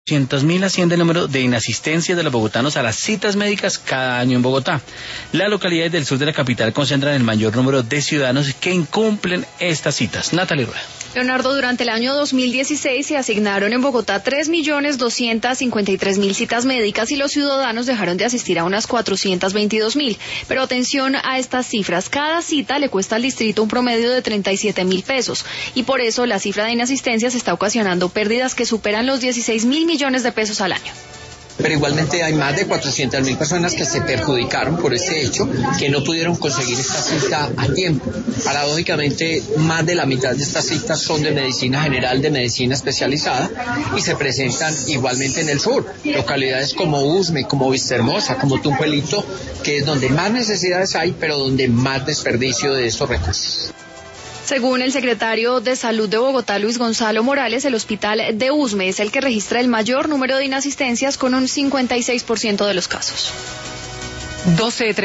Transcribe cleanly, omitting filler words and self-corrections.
200.000 asciende el número de inasistencias de los bogotanos a las citas médicas cada año en Bogotá. Las localidades del sur de la capital concentran el mayor número de ciudadanos que incumplen estas citas. Natalia Rueda. Leonardo, durante el año 2016 se asignaron en Bogotá 3.253.000 citas médicas y los ciudadanos dejaron de asistir a unas 422.000. Pero atención a estas cifras. Cada cita le cuesta al distrito un promedio de 37.000 pesos y por eso la cifra de inasistencias está ocasionando pérdidas que superan los 16.000 millones de pesos al año. Pero igualmente hay más de 400.000 personas que se perjudicaron por este hecho, que no pudieron conseguir esta cita a tiempo. Paradójicamente, más de la mitad de estas citas son de medicina general, de medicina especializada, y se presentan igualmente en el sur, localidades como Usme, como Vistahermosa, como Tumpuelito, que es donde más necesidades hay, pero donde más desperdicio de estos recursos. Según el secretario de Salud de Bogotá, Luis Gonzalo Morales, el hospital de Usme es el que registra el mayor número de inasistencias con un 56% de los casos. 12:30